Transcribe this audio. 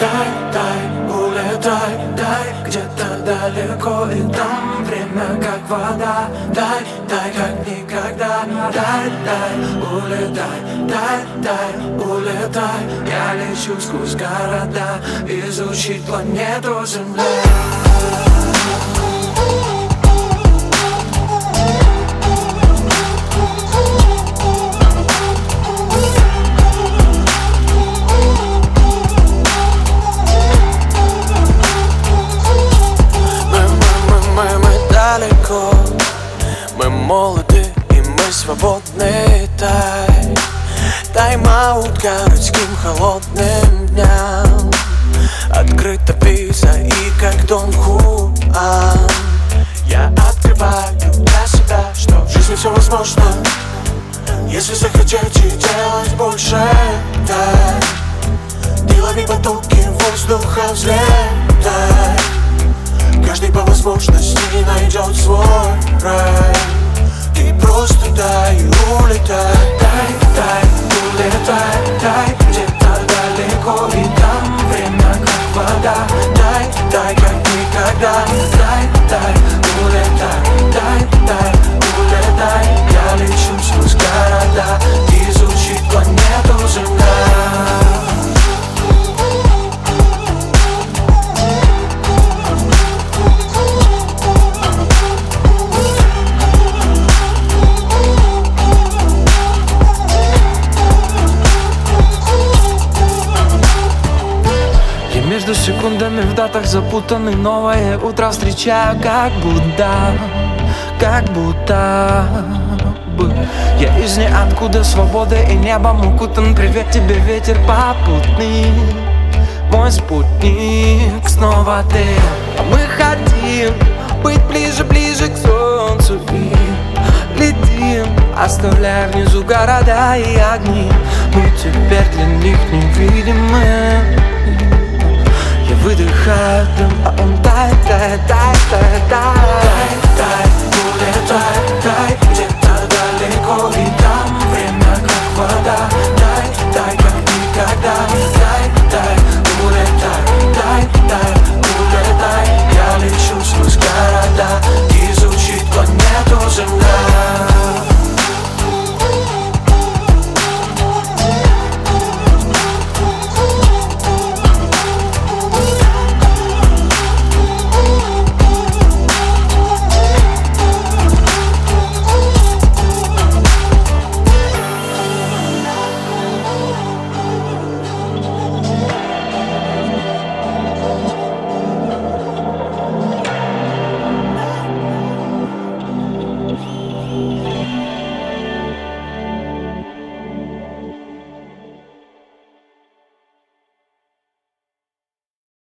дай, улетай, дай, где-то далеко, и там время как вода. Дай, как никогда. Дай, улетай, дай, улетай. Я лечу сквозь города, изучить планету Земля. Мы молоды и мы свободны. Тайм-аут городским холодным дням. Открыта виза и как Дон Хуан я открываю для себя, что в жизни все возможно, если захотеть и делать больше. Ты лови потоки воздуха, взлетай. Каждый по возможности найдет свой рай. Ты просто дай, улетай. Дай, улетай, дай, где-то далеко, и там время как вода. Дай, как никогда. Дай, улетай, дай, улетай. Я лечу сквозь города, изучить планету Земля. Между секундами в датах запутаны. Новое утро встречаю как будто бы я из ниоткуда, свобода и небом укутан. Привет тебе, ветер попутный, мой спутник снова ты. Мы хотим быть ближе к солнцу и летим, оставляя внизу города и огни. Мы теперь для них невидимы. Я выдыхаю дым, а он тает. Дай, улетай, дай, где-то далеко, и